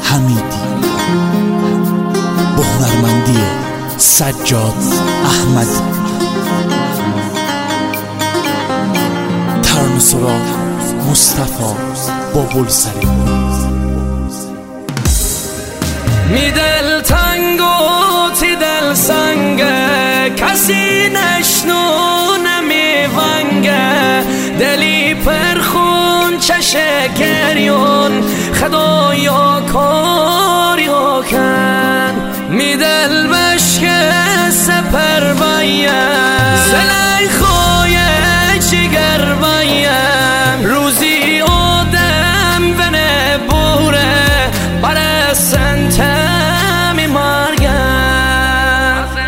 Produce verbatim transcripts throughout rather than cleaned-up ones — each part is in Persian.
حمیدی با هنرمندی سجاد احمدی. ترانه سرا مصطفی بابلسری. می دل تنگ و تی دل سنگه، کسی نشنو نمی ونگه، دلی پرخون چشه گریون، خدایا کاریو کن. می دل بشکه سپر بایم، زلی خواه جگر بایم، روزی آدم بنه بوره بره سنتمی مرگم.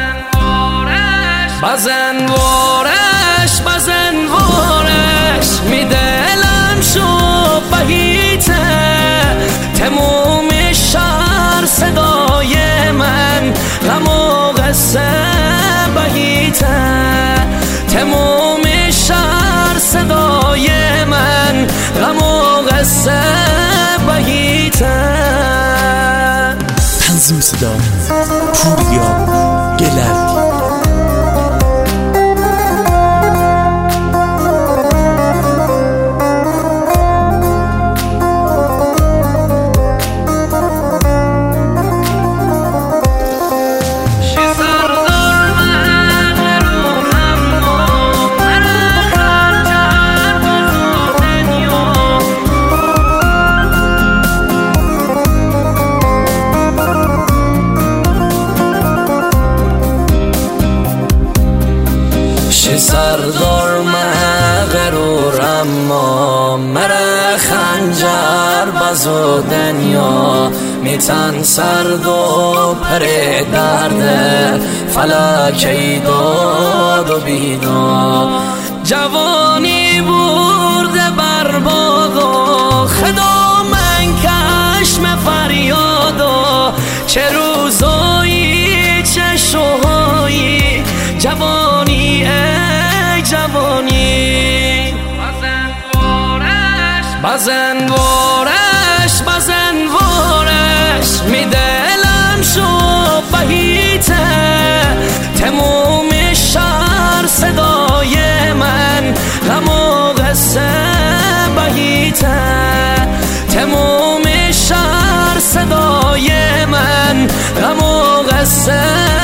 بزن وارش بزن وارش، می دلم شو بهیته، تموم شهر صدای من غم و قصه بهیته، تموم شهر صدای من غم و قصه بهیته. تنظیم صدا پوریا گلردی. سردار مغرور اما مره خنجر بزو دنیا، میتن سرد و پره درده فلکی داد و بینا. جوانی برده برباد و خدا من کشم فریاد و چه روزایی چه شوهایی. جوانی ای جوانی، بزن وارش بزن وارش بزن وارش، می دلم شو بهیته، تموم شهر صدای من غم و قصه بهیته، تموم شهر صدای من غم و قصه